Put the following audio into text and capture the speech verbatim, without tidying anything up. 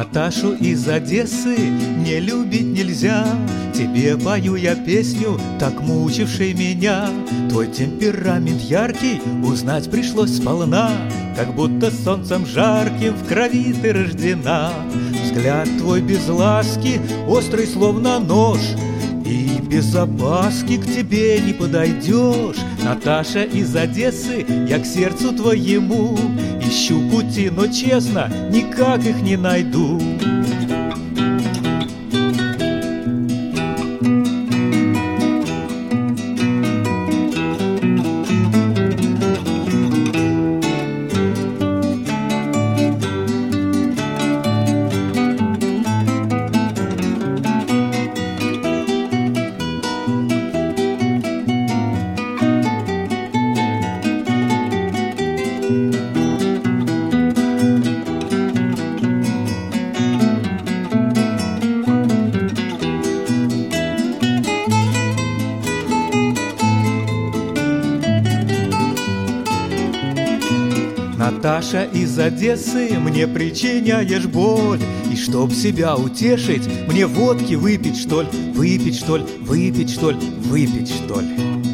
Наташу из Одессы не любить нельзя. Тебе пою я песню, так мучившей меня. Твой темперамент яркий узнать пришлось сполна, как будто солнцем жарким в крови ты рождена. Взгляд твой без ласки, острый словно нож, и без опаски к тебе не подойдешь. Наташа из Одессы, я к сердцу твоему ищу пути, но честно, никак их не найду. Наташа из Одессы, мне причиняешь боль, и чтоб себя утешить, мне водки выпить, что ли, выпить, что ли, выпить, что ли, выпить, что ли.